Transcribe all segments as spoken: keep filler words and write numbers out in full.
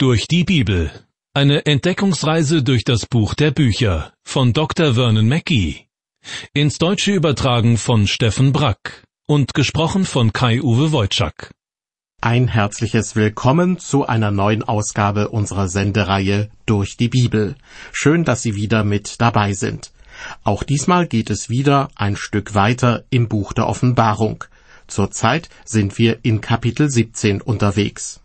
Durch die Bibel. Eine Entdeckungsreise durch das Buch der Bücher von Doktor Vernon Mackey. Ins Deutsche übertragen von Steffen Brack und gesprochen von Kai-Uwe Wojczak. Ein herzliches Willkommen zu einer neuen Ausgabe unserer Sendereihe Durch die Bibel. Schön, dass Sie wieder mit dabei sind. Auch diesmal geht es wieder ein Stück weiter im Buch der Offenbarung. Zurzeit sind wir in Kapitel siebzehn unterwegs.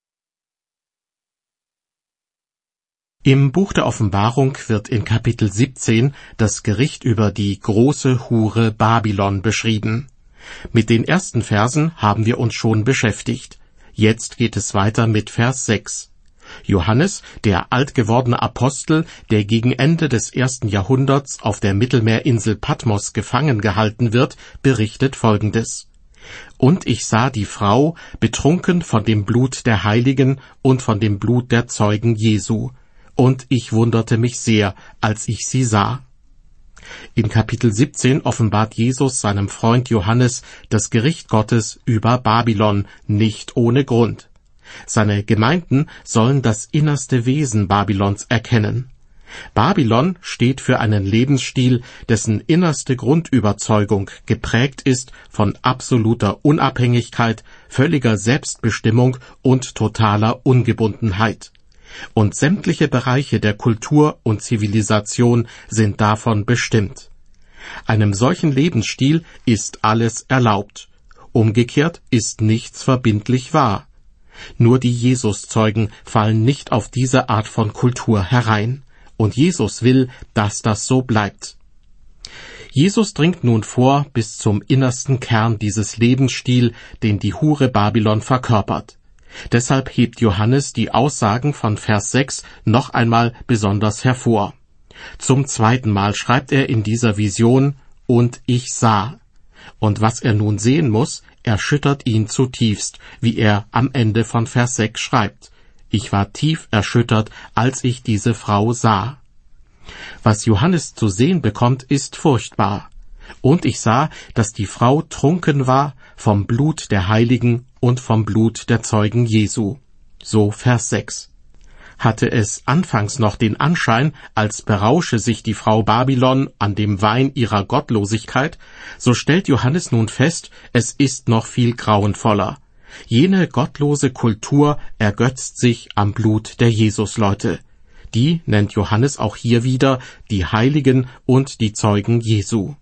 Im Buch der Offenbarung wird in Kapitel siebzehn das Gericht über die große Hure Babylon beschrieben. Mit den ersten Versen haben wir uns schon beschäftigt. Jetzt geht es weiter mit Vers sechs. Johannes, der altgewordene Apostel, der gegen Ende des ersten Jahrhunderts auf der Mittelmeerinsel Patmos gefangen gehalten wird, berichtet Folgendes. Und ich sah die Frau, betrunken von dem Blut der Heiligen und von dem Blut der Zeugen Jesu. Und ich wunderte mich sehr, als ich sie sah. In Kapitel siebzehn offenbart Jesus seinem Freund Johannes das Gericht Gottes über Babylon, nicht ohne Grund. Seine Gemeinden sollen das innerste Wesen Babylons erkennen. Babylon steht für einen Lebensstil, dessen innerste Grundüberzeugung geprägt ist von absoluter Unabhängigkeit, völliger Selbstbestimmung und totaler Ungebundenheit. Und sämtliche Bereiche der Kultur und Zivilisation sind davon bestimmt. Einem solchen Lebensstil ist alles erlaubt. Umgekehrt ist nichts verbindlich wahr. Nur die Jesuszeugen fallen nicht auf diese Art von Kultur herein. Und Jesus will, dass das so bleibt. Jesus dringt nun vor bis zum innersten Kern dieses Lebensstils, den die Hure Babylon verkörpert. Deshalb hebt Johannes die Aussagen von Vers sechs noch einmal besonders hervor. Zum zweiten Mal schreibt er in dieser Vision, und ich sah. Und was er nun sehen muss, erschüttert ihn zutiefst, wie er am Ende von Vers sechs schreibt. Ich war tief erschüttert, als ich diese Frau sah. Was Johannes zu sehen bekommt, ist furchtbar. Und ich sah, dass die Frau trunken war vom Blut der Heiligen und vom Blut der Zeugen Jesu. So Vers sechs. Hatte es anfangs noch den Anschein, als berausche sich die Frau Babylon an dem Wein ihrer Gottlosigkeit, so stellt Johannes nun fest, es ist noch viel grauenvoller. Jene gottlose Kultur ergötzt sich am Blut der Jesusleute. Die nennt Johannes auch hier wieder die Heiligen und die Zeugen Jesu.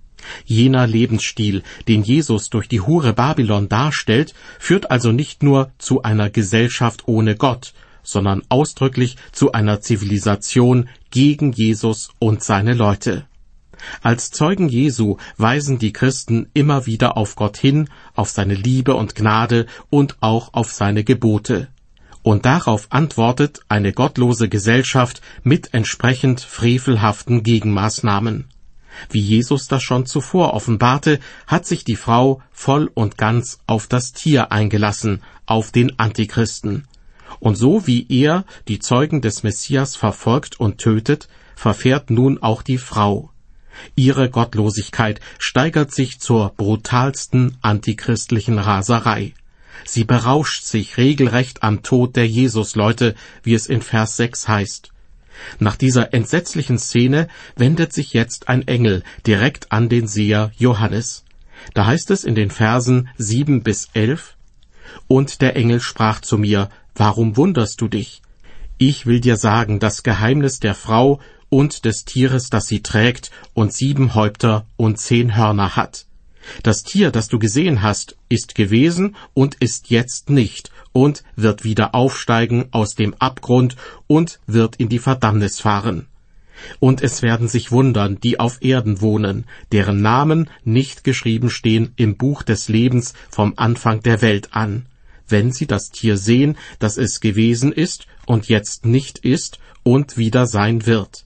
Jener Lebensstil, den Jesus durch die Hure Babylon darstellt, führt also nicht nur zu einer Gesellschaft ohne Gott, sondern ausdrücklich zu einer Zivilisation gegen Jesus und seine Leute. Als Zeugen Jesu weisen die Christen immer wieder auf Gott hin, auf seine Liebe und Gnade und auch auf seine Gebote. Und darauf antwortet eine gottlose Gesellschaft mit entsprechend frevelhaften Gegenmaßnahmen. Wie Jesus das schon zuvor offenbarte, hat sich die Frau voll und ganz auf das Tier eingelassen, auf den Antichristen. Und so wie er die Zeugen des Messias verfolgt und tötet, verfährt nun auch die Frau. Ihre Gottlosigkeit steigert sich zur brutalsten antichristlichen Raserei. Sie berauscht sich regelrecht am Tod der Jesusleute, wie es in Vers sechs heißt. Nach dieser entsetzlichen Szene wendet sich jetzt ein Engel direkt an den Seher Johannes. Da heißt es in den Versen sieben bis elf, Und der Engel sprach zu mir, Warum wunderst du dich? Ich will dir sagen, das Geheimnis der Frau und des Tieres, das sie trägt und sieben Häupter und zehn Hörner hat. Das Tier, das du gesehen hast, ist gewesen und ist jetzt nicht und wird wieder aufsteigen aus dem Abgrund und wird in die Verdammnis fahren. Und es werden sich wundern, die auf Erden wohnen, deren Namen nicht geschrieben stehen im Buch des Lebens vom Anfang der Welt an, wenn sie das Tier sehen, das es gewesen ist und jetzt nicht ist und wieder sein wird.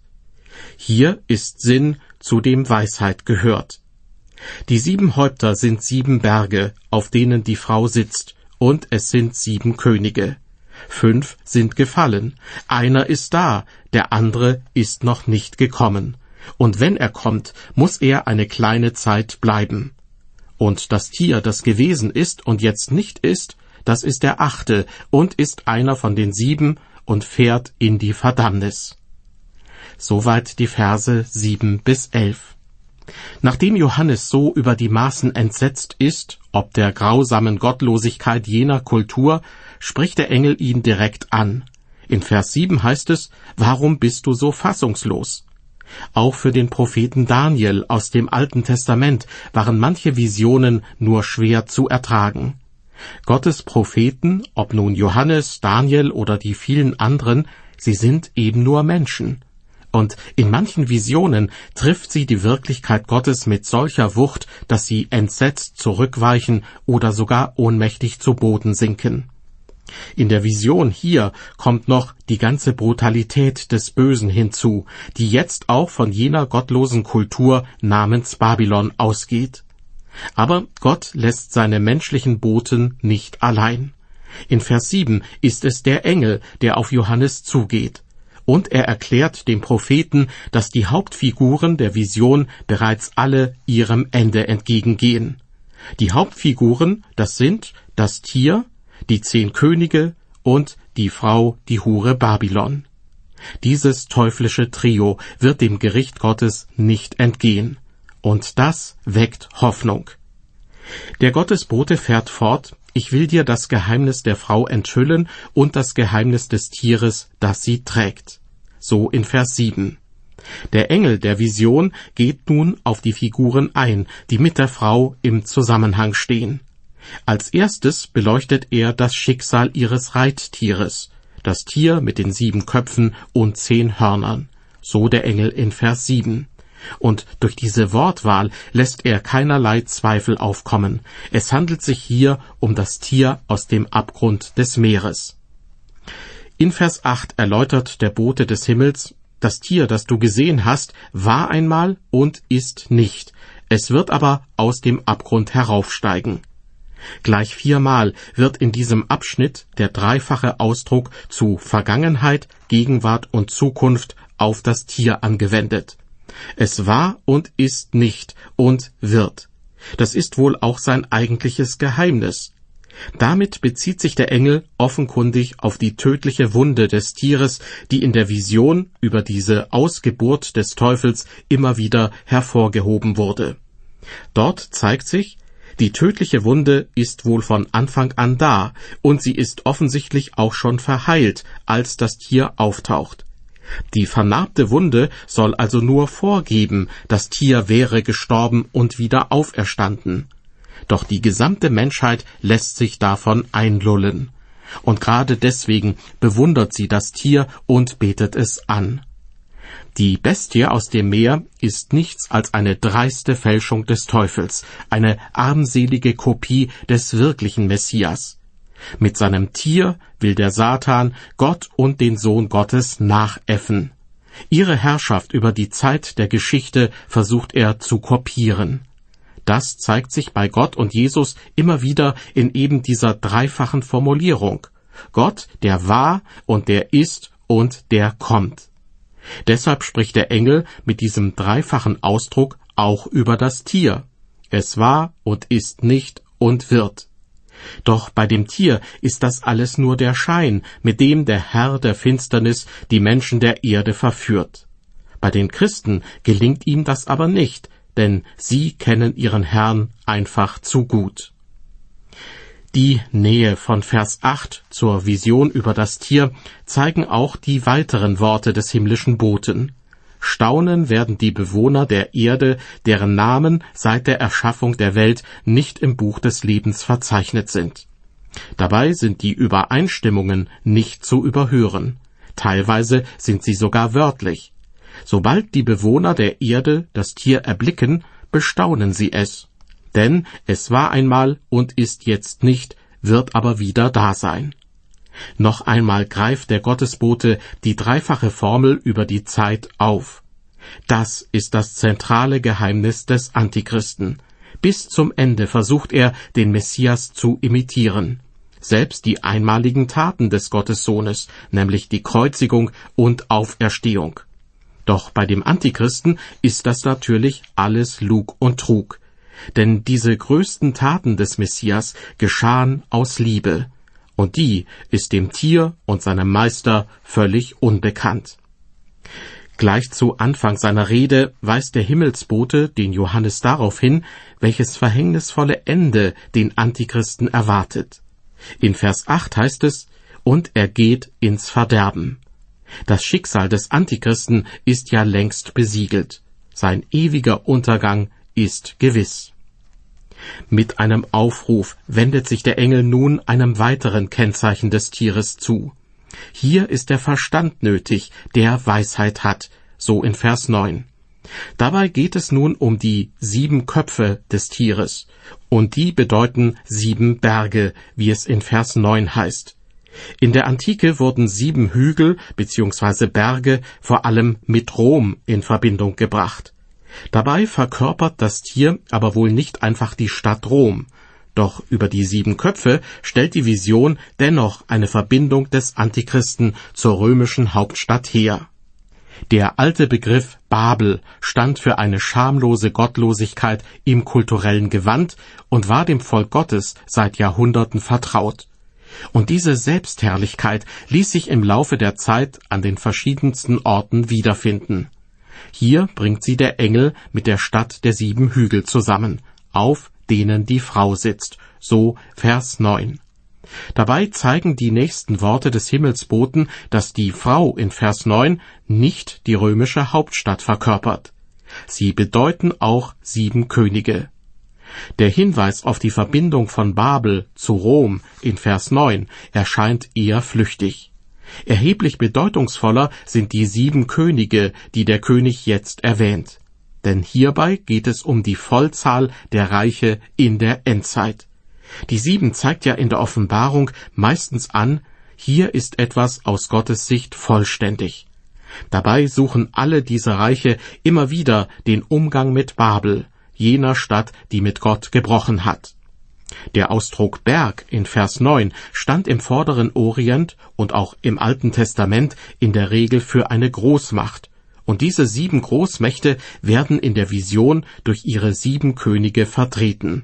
Hier ist Sinn, zu dem Weisheit gehört. Die sieben Häupter sind sieben Berge, auf denen die Frau sitzt, und es sind sieben Könige. Fünf sind gefallen, einer ist da, der andere ist noch nicht gekommen. Und wenn er kommt, muss er eine kleine Zeit bleiben. Und das Tier, das gewesen ist und jetzt nicht ist, das ist der achte und ist einer von den sieben und fährt in die Verdammnis. Soweit die Verse sieben bis elf. Nachdem Johannes so über die Maßen entsetzt ist, ob der grausamen Gottlosigkeit jener Kultur, spricht der Engel ihn direkt an. In Vers sieben heißt es, »Warum bist du so fassungslos?« Auch für den Propheten Daniel aus dem Alten Testament waren manche Visionen nur schwer zu ertragen. Gottes Propheten, ob nun Johannes, Daniel oder die vielen anderen, sie sind eben nur Menschen. Und in manchen Visionen trifft sie die Wirklichkeit Gottes mit solcher Wucht, dass sie entsetzt zurückweichen oder sogar ohnmächtig zu Boden sinken. In der Vision hier kommt noch die ganze Brutalität des Bösen hinzu, die jetzt auch von jener gottlosen Kultur namens Babylon ausgeht. Aber Gott lässt seine menschlichen Boten nicht allein. In Vers sieben ist es der Engel, der auf Johannes zugeht. Und er erklärt dem Propheten, dass die Hauptfiguren der Vision bereits alle ihrem Ende entgegengehen. Die Hauptfiguren, das sind das Tier, die zehn Könige und die Frau, die Hure Babylon. Dieses teuflische Trio wird dem Gericht Gottes nicht entgehen. Und das weckt Hoffnung. Der Gottesbote fährt fort, ich will dir das Geheimnis der Frau enthüllen und das Geheimnis des Tieres, das sie trägt. So in Vers sieben. Der Engel der Vision geht nun auf die Figuren ein, die mit der Frau im Zusammenhang stehen. Als erstes beleuchtet er das Schicksal ihres Reittieres, das Tier mit den sieben Köpfen und zehn Hörnern. So der Engel in Vers sieben. Und durch diese Wortwahl lässt er keinerlei Zweifel aufkommen. Es handelt sich hier um das Tier aus dem Abgrund des Meeres. In Vers acht erläutert der Bote des Himmels, das Tier, das du gesehen hast, war einmal und ist nicht. Es wird aber aus dem Abgrund heraufsteigen. Gleich viermal wird in diesem Abschnitt der dreifache Ausdruck zu Vergangenheit, Gegenwart und Zukunft auf das Tier angewendet. Es war und ist nicht und wird. Das ist wohl auch sein eigentliches Geheimnis. Damit bezieht sich der Engel offenkundig auf die tödliche Wunde des Tieres, die in der Vision über diese Ausgeburt des Teufels immer wieder hervorgehoben wurde. Dort zeigt sich, die tödliche Wunde ist wohl von Anfang an da, und sie ist offensichtlich auch schon verheilt, als das Tier auftaucht. Die vernarbte Wunde soll also nur vorgeben, das Tier wäre gestorben und wieder auferstanden. Doch die gesamte Menschheit lässt sich davon einlullen. Und gerade deswegen bewundert sie das Tier und betet es an. Die Bestie aus dem Meer ist nichts als eine dreiste Fälschung des Teufels, eine armselige Kopie des wirklichen Messias. Mit seinem Tier will der Satan Gott und den Sohn Gottes nachäffen. Ihre Herrschaft über die Zeit der Geschichte versucht er zu kopieren. Das zeigt sich bei Gott und Jesus immer wieder in eben dieser dreifachen Formulierung. Gott, der war und der ist und der kommt. Deshalb spricht der Engel mit diesem dreifachen Ausdruck auch über das Tier. Es war und ist nicht und wird. Doch bei dem Tier ist das alles nur der Schein, mit dem der Herr der Finsternis die Menschen der Erde verführt. Bei den Christen gelingt ihm das aber nicht, denn sie kennen ihren Herrn einfach zu gut. Die Nähe von Vers acht zur Vision über das Tier zeigen auch die weiteren Worte des himmlischen Boten. Staunen werden die Bewohner der Erde, deren Namen seit der Erschaffung der Welt nicht im Buch des Lebens verzeichnet sind. Dabei sind die Übereinstimmungen nicht zu überhören. Teilweise sind sie sogar wörtlich. Sobald die Bewohner der Erde das Tier erblicken, bestaunen sie es. Denn es war einmal und ist jetzt nicht, wird aber wieder da sein. Noch einmal greift der Gottesbote die dreifache Formel über die Zeit auf. Das ist das zentrale Geheimnis des Antichristen. Bis zum Ende versucht er, den Messias zu imitieren. Selbst die einmaligen Taten des Gottessohnes, nämlich die Kreuzigung und Auferstehung. Doch bei dem Antichristen ist das natürlich alles Lug und Trug. Denn diese größten Taten des Messias geschahen aus Liebe. und die ist dem Tier und seinem Meister völlig unbekannt. Gleich zu Anfang seiner Rede weist der Himmelsbote den Johannes darauf hin, welches verhängnisvolle Ende den Antichristen erwartet. In Vers acht heißt es, und er geht ins Verderben. Das Schicksal des Antichristen ist ja längst besiegelt. Sein ewiger Untergang ist gewiss. Mit einem Aufruf wendet sich der Engel nun einem weiteren Kennzeichen des Tieres zu. Hier ist der Verstand nötig, der Weisheit hat, so in Vers neun. Dabei geht es nun um die sieben Köpfe des Tieres, und die bedeuten sieben Berge, wie es in Vers neun heißt. In der Antike wurden sieben Hügel bzw. Berge vor allem mit Rom in Verbindung gebracht. Dabei verkörpert das Tier aber wohl nicht einfach die Stadt Rom. Doch über die sieben Köpfe stellt die Vision dennoch eine Verbindung des Antichristen zur römischen Hauptstadt her. Der alte Begriff Babel stand für eine schamlose Gottlosigkeit im kulturellen Gewand und war dem Volk Gottes seit Jahrhunderten vertraut. Und diese Selbstherrlichkeit ließ sich im Laufe der Zeit an den verschiedensten Orten wiederfinden. Hier bringt sie der Engel mit der Stadt der sieben Hügel zusammen, auf denen die Frau sitzt, so Vers neun. Dabei zeigen die nächsten Worte des Himmelsboten, dass die Frau in Vers neun nicht die römische Hauptstadt verkörpert. Sie bedeuten auch sieben Könige. Der Hinweis auf die Verbindung von Babel zu Rom in Vers neun erscheint eher flüchtig. Erheblich bedeutungsvoller sind die sieben Könige, die der König jetzt erwähnt. Denn hierbei geht es um die Vollzahl der Reiche in der Endzeit. Die sieben zeigt ja in der Offenbarung meistens an, hier ist etwas aus Gottes Sicht vollständig. Dabei suchen alle diese Reiche immer wieder den Umgang mit Babel, jener Stadt, die mit Gott gebrochen hat. Der Ausdruck Berg in Vers neun stand im vorderen Orient und auch im Alten Testament in der Regel für eine Großmacht. Und diese sieben Großmächte werden in der Vision durch ihre sieben Könige vertreten.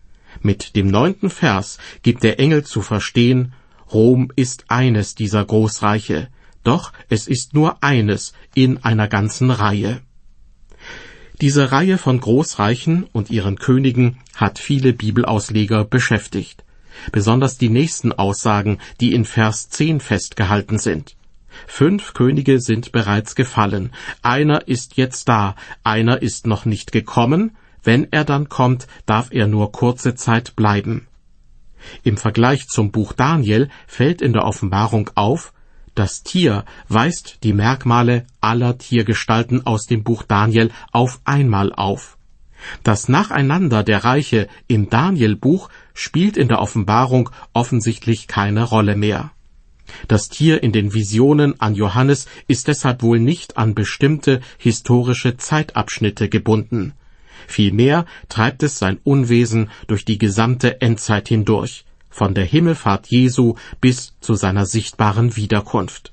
Mit dem neunten Vers gibt der Engel zu verstehen, Rom ist eines dieser Großreiche, doch es ist nur eines in einer ganzen Reihe. Diese Reihe von Großreichen und ihren Königen hat viele Bibelausleger beschäftigt. Besonders die nächsten Aussagen, die in Vers zehn festgehalten sind. Fünf Könige sind bereits gefallen, einer ist jetzt da, einer ist noch nicht gekommen, wenn er dann kommt, darf er nur kurze Zeit bleiben. Im Vergleich zum Buch Daniel fällt in der Offenbarung auf, das Tier weist die Merkmale aller Tiergestalten aus dem Buch Daniel auf einmal auf. Das Nacheinander der Reiche im Daniel-Buch spielt in der Offenbarung offensichtlich keine Rolle mehr. Das Tier in den Visionen an Johannes ist deshalb wohl nicht an bestimmte historische Zeitabschnitte gebunden. Vielmehr treibt es sein Unwesen durch die gesamte Endzeit hindurch, von der Himmelfahrt Jesu bis zu seiner sichtbaren Wiederkunft.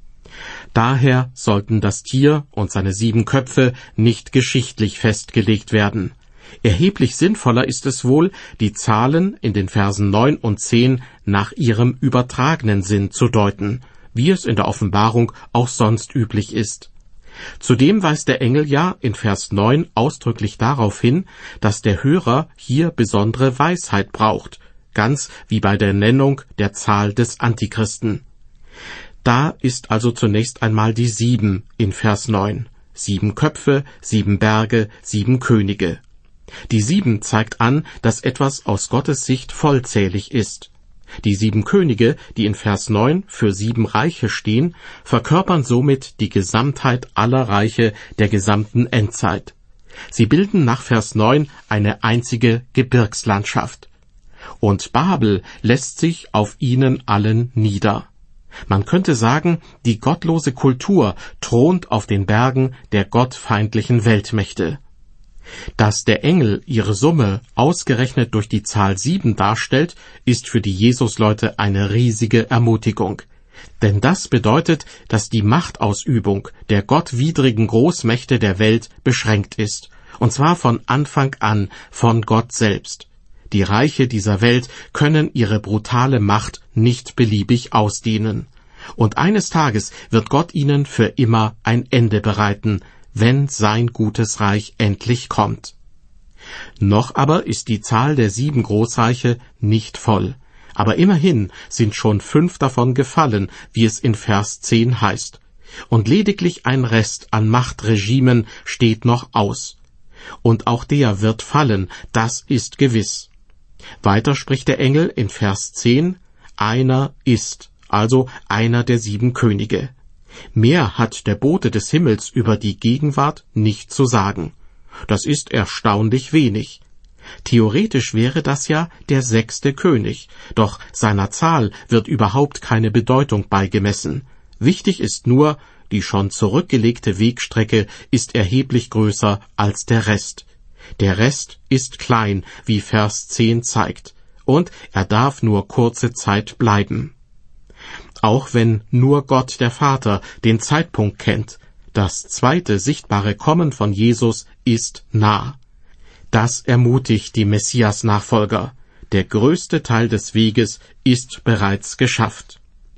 Daher sollten das Tier und seine sieben Köpfe nicht geschichtlich festgelegt werden. Erheblich sinnvoller ist es wohl, die Zahlen in den Versen neun und zehn nach ihrem übertragenen Sinn zu deuten, wie es in der Offenbarung auch sonst üblich ist. Zudem weist der Engel ja in Vers neun ausdrücklich darauf hin, dass der Hörer hier besondere Weisheit braucht, ganz wie bei der Nennung der Zahl des Antichristen. Da ist also zunächst einmal die sieben in Vers neun. Sieben Köpfe, sieben Berge, sieben Könige. Die sieben zeigt an, dass etwas aus Gottes Sicht vollzählig ist. Die sieben Könige, die in Vers neun für sieben Reiche stehen, verkörpern somit die Gesamtheit aller Reiche der gesamten Endzeit. Sie bilden nach Vers neun eine einzige Gebirgslandschaft. Und Babel lässt sich auf ihnen allen nieder. Man könnte sagen, die gottlose Kultur thront auf den Bergen der gottfeindlichen Weltmächte. Dass der Engel ihre Summe ausgerechnet durch die Zahl sieben darstellt, ist für die Jesusleute eine riesige Ermutigung. Denn das bedeutet, dass die Machtausübung der gottwidrigen Großmächte der Welt beschränkt ist, und zwar von Anfang an von Gott selbst. Die Reiche dieser Welt können ihre brutale Macht nicht beliebig ausdehnen. Und eines Tages wird Gott ihnen für immer ein Ende bereiten, wenn sein gutes Reich endlich kommt. Noch aber ist die Zahl der sieben Großreiche nicht voll. Aber immerhin sind schon fünf davon gefallen, wie es in Vers zehn heißt. Und lediglich ein Rest an Machtregimen steht noch aus. Und auch der wird fallen, das ist gewiss. Weiter spricht der Engel in Vers zehn, einer ist, also einer der sieben Könige. Mehr hat der Bote des Himmels über die Gegenwart nicht zu sagen. Das ist erstaunlich wenig. Theoretisch wäre das ja der sechste König, doch seiner Zahl wird überhaupt keine Bedeutung beigemessen. Wichtig ist nur, die schon zurückgelegte Wegstrecke ist erheblich größer als der Rest. Der Rest ist klein, wie Vers zehn zeigt, und er darf nur kurze Zeit bleiben. Auch wenn nur Gott der Vater den Zeitpunkt kennt, das zweite sichtbare Kommen von Jesus ist nah. Das ermutigt die Messias-Nachfolger. Der größte Teil des Weges ist bereits geschafft.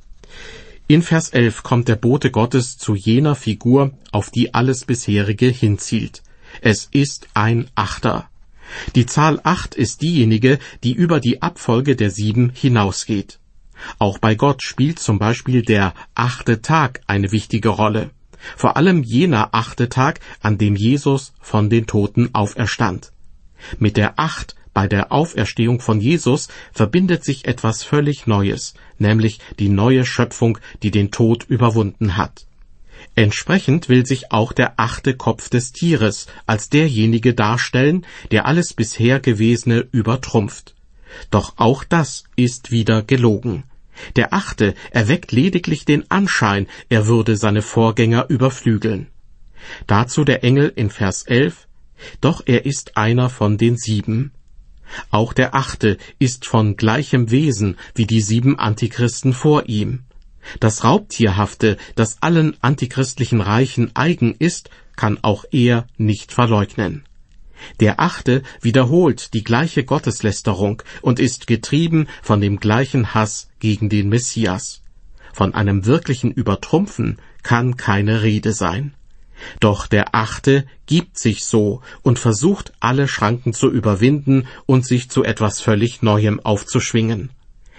In Vers elf kommt der Bote Gottes zu jener Figur, auf die alles bisherige hinzielt. Es ist ein Achter. Die Zahl acht ist diejenige, die über die Abfolge der sieben hinausgeht. Auch bei Gott spielt zum Beispiel der achte Tag eine wichtige Rolle. Vor allem jener achte Tag, an dem Jesus von den Toten auferstand. Mit der Acht bei der Auferstehung von Jesus verbindet sich etwas völlig Neues, nämlich die neue Schöpfung, die den Tod überwunden hat. Entsprechend will sich auch der achte Kopf des Tieres als derjenige darstellen, der alles bisher Gewesene übertrumpft. Doch auch das ist wieder gelogen. Der achte erweckt lediglich den Anschein, er würde seine Vorgänger überflügeln. Dazu der Engel in Vers elf, doch er ist einer von den sieben. Auch der achte ist von gleichem Wesen wie die sieben Antichristen vor ihm. Das Raubtierhafte, das allen antichristlichen Reichen eigen ist, kann auch er nicht verleugnen. Der achte wiederholt die gleiche Gotteslästerung und ist getrieben von dem gleichen Hass gegen den Messias. Von einem wirklichen Übertrumpfen kann keine Rede sein. Doch der Achte gibt sich so und versucht, alle Schranken zu überwinden und sich zu etwas völlig Neuem aufzuschwingen.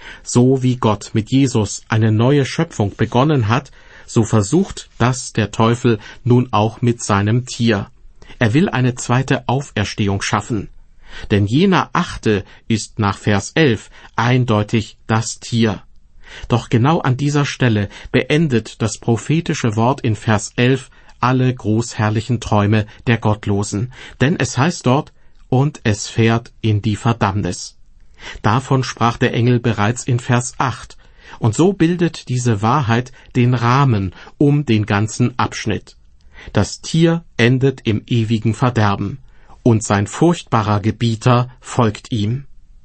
So wie Gott mit Jesus eine neue Schöpfung begonnen hat, so versucht das der Teufel nun auch mit seinem Tier. Er will eine zweite Auferstehung schaffen. Denn jener Achte ist nach Vers elf eindeutig das Tier. Doch genau an dieser Stelle beendet das prophetische Wort in Vers elf alle großherrlichen Träume der Gottlosen. Denn es heißt dort, und es fährt in die Verdammnis. Davon sprach der Engel bereits in Vers acht. Und so bildet diese Wahrheit den Rahmen um den ganzen Abschnitt. Das Tier endet im ewigen Verderben, und sein furchtbarer Gebieter folgt ihm.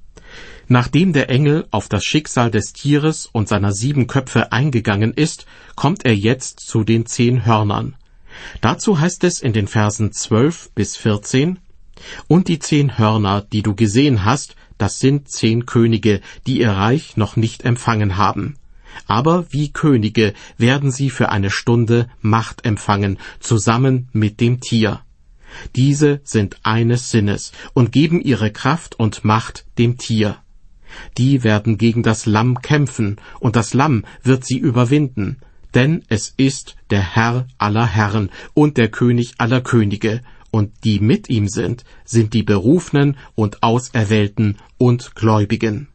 Nachdem der Engel auf das Schicksal des Tieres und seiner sieben Köpfe eingegangen ist, kommt er jetzt zu den zehn Hörnern. Dazu heißt es in den Versen zwölf bis vierzehn, und die zehn Hörner, die du gesehen hast, das sind zehn Könige, die ihr Reich noch nicht empfangen haben. Aber wie Könige werden sie für eine Stunde Macht empfangen, zusammen mit dem Tier. Diese sind eines Sinnes und geben ihre Kraft und Macht dem Tier. Die werden gegen das Lamm kämpfen, und das Lamm wird sie überwinden, denn es ist der Herr aller Herren und der König aller Könige, und die mit ihm sind, sind die Berufenen und Auserwählten und Gläubigen.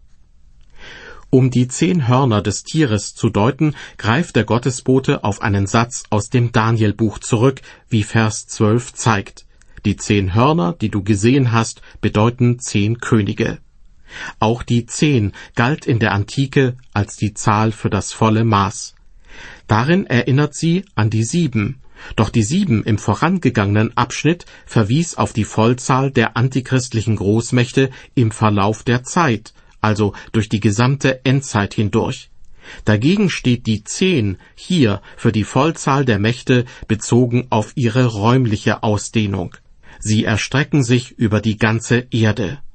Um die zehn Hörner des Tieres zu deuten, greift der Gottesbote auf einen Satz aus dem Danielbuch zurück, wie Vers zwölf zeigt. Die zehn Hörner, die du gesehen hast, bedeuten zehn Könige. Auch die zehn galt in der Antike als die Zahl für das volle Maß. Darin erinnert sie an die sieben. Doch die sieben im vorangegangenen Abschnitt verwies auf die Vollzahl der antichristlichen Großmächte im Verlauf der Zeit, also durch die gesamte Endzeit hindurch. Dagegen steht die zehn hier für die Vollzahl der Mächte bezogen auf ihre räumliche Ausdehnung. Sie erstrecken sich über die ganze Erde.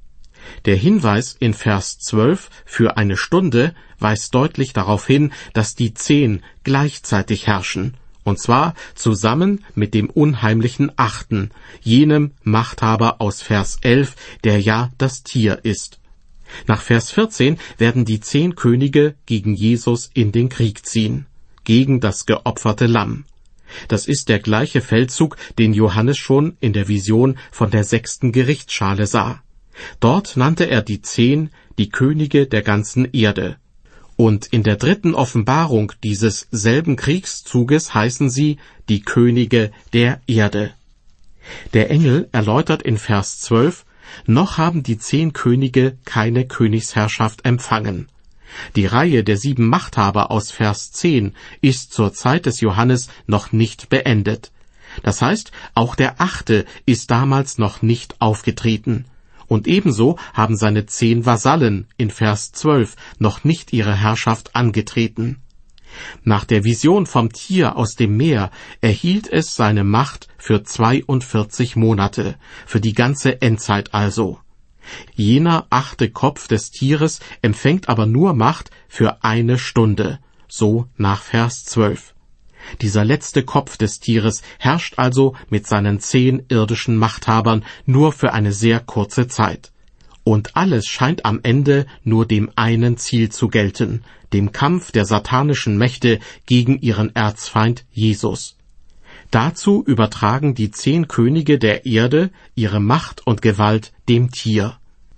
Der Hinweis in Vers zwölf für eine Stunde weist deutlich darauf hin, dass die zehn gleichzeitig herrschen, und zwar zusammen mit dem unheimlichen Achten, jenem Machthaber aus Vers elf, der ja das Tier ist. Nach Vers vierzehn werden die zehn Könige gegen Jesus in den Krieg ziehen, gegen das geopferte Lamm. Das ist der gleiche Feldzug, den Johannes schon in der Vision von der sechsten Gerichtsschale sah. Dort nannte er die Zehn die Könige der ganzen Erde. Und in der dritten Offenbarung dieses selben Kriegszuges heißen sie die Könige der Erde. Der Engel erläutert in Vers zwölf, noch haben die zehn Könige keine Königsherrschaft empfangen. Die Reihe der sieben Machthaber aus Vers zehn ist zur Zeit des Johannes noch nicht beendet. Das heißt, auch der Achte ist damals noch nicht aufgetreten. Und ebenso haben seine zehn Vasallen in Vers zwölf noch nicht ihre Herrschaft angetreten. Nach der Vision vom Tier aus dem Meer erhielt es seine Macht für zweiundvierzig Monate, für die ganze Endzeit also. Jener achte Kopf des Tieres empfängt aber nur Macht für eine Stunde, so nach Vers zwölf. Dieser letzte Kopf des Tieres herrscht also mit seinen zehn irdischen Machthabern nur für eine sehr kurze Zeit. Und alles scheint am Ende nur dem einen Ziel zu gelten, dem Kampf der satanischen Mächte gegen ihren Erzfeind Jesus. Dazu übertragen die zehn Könige der Erde ihre Macht und Gewalt dem Tier.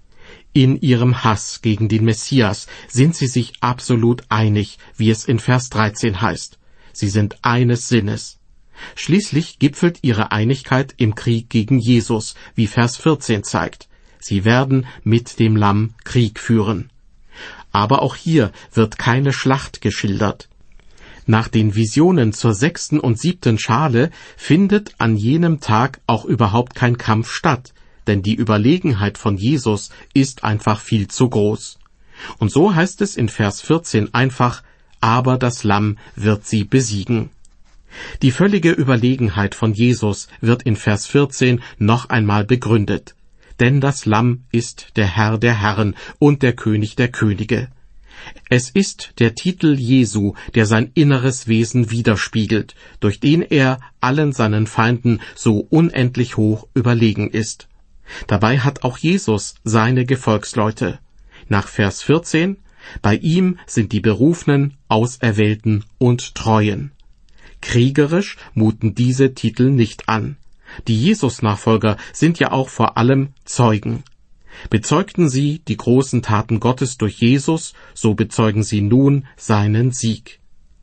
In ihrem Hass gegen den Messias sind sie sich absolut einig, wie es in Vers dreizehn heißt. Sie sind eines Sinnes. Schließlich gipfelt ihre Einigkeit im Krieg gegen Jesus, wie Vers vierzehn zeigt. Sie werden mit dem Lamm Krieg führen. Aber auch hier wird keine Schlacht geschildert. Nach den Visionen zur sechsten und siebten Schale findet an jenem Tag auch überhaupt kein Kampf statt, denn die Überlegenheit von Jesus ist einfach viel zu groß. Und so heißt es in Vers vierzehn einfach, aber das Lamm wird sie besiegen. Die völlige Überlegenheit von Jesus wird in Vers vierzehn noch einmal begründet. Denn das Lamm ist der Herr der Herren und der König der Könige. Es ist der Titel Jesu, der sein inneres Wesen widerspiegelt, durch den er allen seinen Feinden so unendlich hoch überlegen ist. Dabei hat auch Jesus seine Gefolgsleute. Nach Vers vierzehn, bei ihm sind die Berufenen, Auserwählten und Treuen. Kriegerisch muten diese Titel nicht an. Die Jesus-Nachfolger sind ja auch vor allem Zeugen. Bezeugten sie die großen Taten Gottes durch Jesus, so bezeugen sie nun seinen Sieg.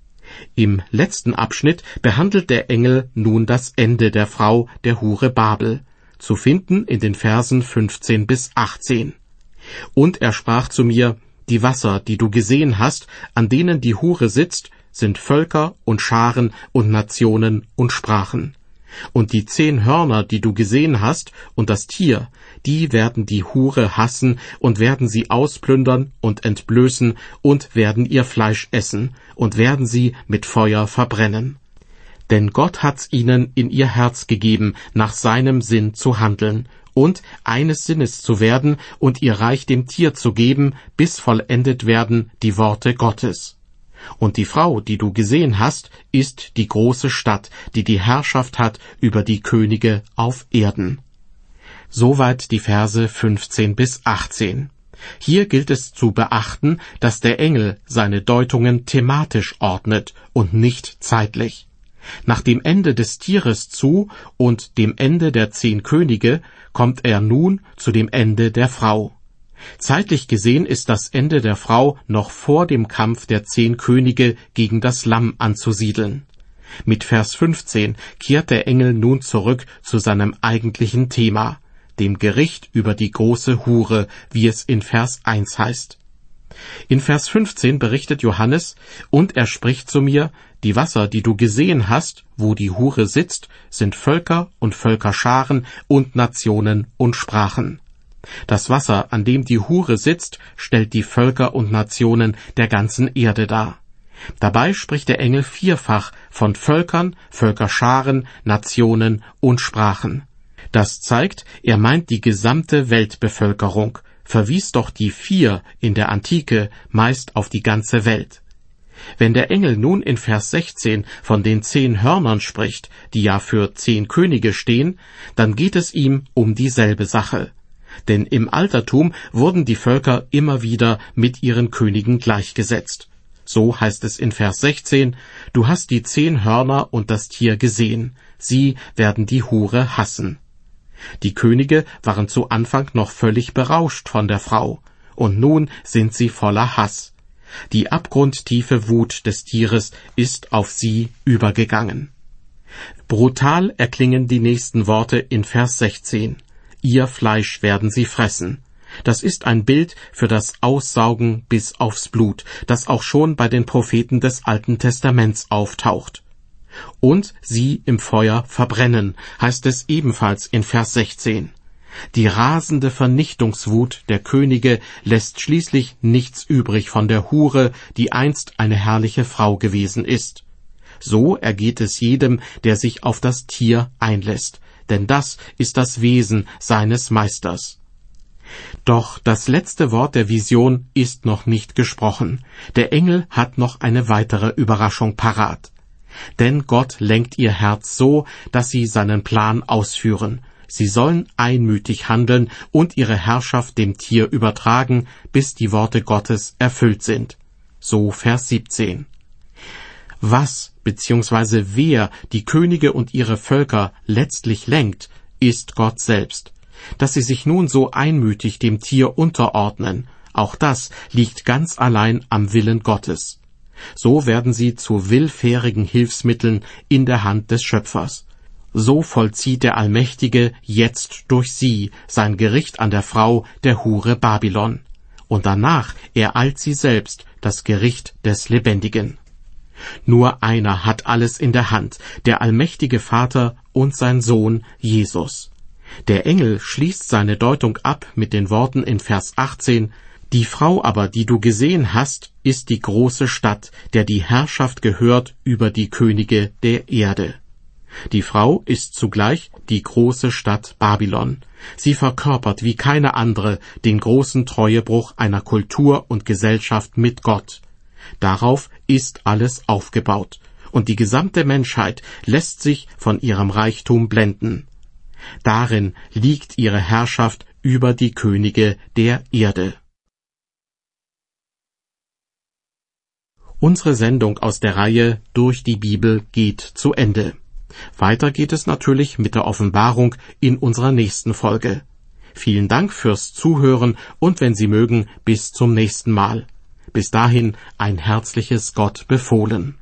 Im letzten Abschnitt behandelt der Engel nun das Ende der Frau der Hure Babel, zu finden in den Versen fünfzehn bis achtzehn. Und er sprach zu mir, die Wasser, die du gesehen hast, an denen die Hure sitzt, sind Völker und Scharen und Nationen und Sprachen. Und die zehn Hörner, die du gesehen hast, und das Tier, die werden die Hure hassen und werden sie ausplündern und entblößen und werden ihr Fleisch essen und werden sie mit Feuer verbrennen. Denn Gott hat's ihnen in ihr Herz gegeben, nach seinem Sinn zu handeln und eines Sinnes zu werden und ihr Reich dem Tier zu geben, bis vollendet werden die Worte Gottes. Und die Frau, die du gesehen hast, ist die große Stadt, die die Herrschaft hat über die Könige auf Erden. Soweit die Verse fünfzehn bis achtzehn. Hier gilt es zu beachten, dass der Engel seine Deutungen thematisch ordnet und nicht zeitlich. Nach dem Ende des Tieres zu und dem Ende der zehn Könige kommt er nun zu dem Ende der Frau. Zeitlich gesehen ist das Ende der Frau noch vor dem Kampf der zehn Könige gegen das Lamm anzusiedeln. Mit Vers fünfzehn kehrt der Engel nun zurück zu seinem eigentlichen Thema, dem Gericht über die große Hure, wie es in Vers eins heißt. In Vers fünfzehn berichtet Johannes, und er spricht zu mir, die Wasser, die du gesehen hast, wo die Hure sitzt, sind Völker und Völkerscharen und Nationen und Sprachen. Das Wasser, an dem die Hure sitzt, stellt die Völker und Nationen der ganzen Erde dar. Dabei spricht der Engel vierfach von Völkern, Völkerscharen, Nationen und Sprachen. Das zeigt, er meint die gesamte Weltbevölkerung, verwies doch die vier in der Antike meist auf die ganze Welt. Wenn der Engel nun in Vers sechzehn von den zehn Hörnern spricht, die ja für zehn Könige stehen, dann geht es ihm um dieselbe Sache. Denn im Altertum wurden die Völker immer wieder mit ihren Königen gleichgesetzt. So heißt es in Vers sechzehn, du hast die zehn Hörner und das Tier gesehen, sie werden die Hure hassen. Die Könige waren zu Anfang noch völlig berauscht von der Frau, und nun sind sie voller Hass. Die abgrundtiefe Wut des Tieres ist auf sie übergegangen. Brutal erklingen die nächsten Worte in Vers sechzehn. Ihr Fleisch werden sie fressen. Das ist ein Bild für das Aussaugen bis aufs Blut, das auch schon bei den Propheten des Alten Testaments auftaucht. Und sie im Feuer verbrennen, heißt es ebenfalls in Vers sechzehn. Die rasende Vernichtungswut der Könige lässt schließlich nichts übrig von der Hure, die einst eine herrliche Frau gewesen ist. So ergeht es jedem, der sich auf das Tier einlässt, denn das ist das Wesen seines Meisters. Doch das letzte Wort der Vision ist noch nicht gesprochen. Der Engel hat noch eine weitere Überraschung parat. Denn Gott lenkt ihr Herz so, dass sie seinen Plan ausführen. Sie sollen einmütig handeln und ihre Herrschaft dem Tier übertragen, bis die Worte Gottes erfüllt sind. So Vers siebzehn. Was bzw. wer die Könige und ihre Völker letztlich lenkt, ist Gott selbst. Dass sie sich nun so einmütig dem Tier unterordnen, auch das liegt ganz allein am Willen Gottes. So werden sie zu willfährigen Hilfsmitteln in der Hand des Schöpfers. So vollzieht der Allmächtige jetzt durch sie sein Gericht an der Frau, der Hure Babylon. Und danach ereilt sie selbst das Gericht des Lebendigen. Nur einer hat alles in der Hand, der allmächtige Vater und sein Sohn Jesus. Der Engel schließt seine Deutung ab mit den Worten in Vers achtzehn, die Frau aber, die du gesehen hast, ist die große Stadt, der die Herrschaft gehört über die Könige der Erde. Die Frau ist zugleich die große Stadt Babylon. Sie verkörpert wie keine andere den großen Treuebruch einer Kultur und Gesellschaft mit Gott. Darauf ist alles aufgebaut, und die gesamte Menschheit lässt sich von ihrem Reichtum blenden. Darin liegt ihre Herrschaft über die Könige der Erde. Unsere Sendung aus der Reihe Durch die Bibel geht zu Ende. Weiter geht es natürlich mit der Offenbarung in unserer nächsten Folge. Vielen Dank fürs Zuhören und wenn Sie mögen, bis zum nächsten Mal. Bis dahin ein herzliches Gott befohlen.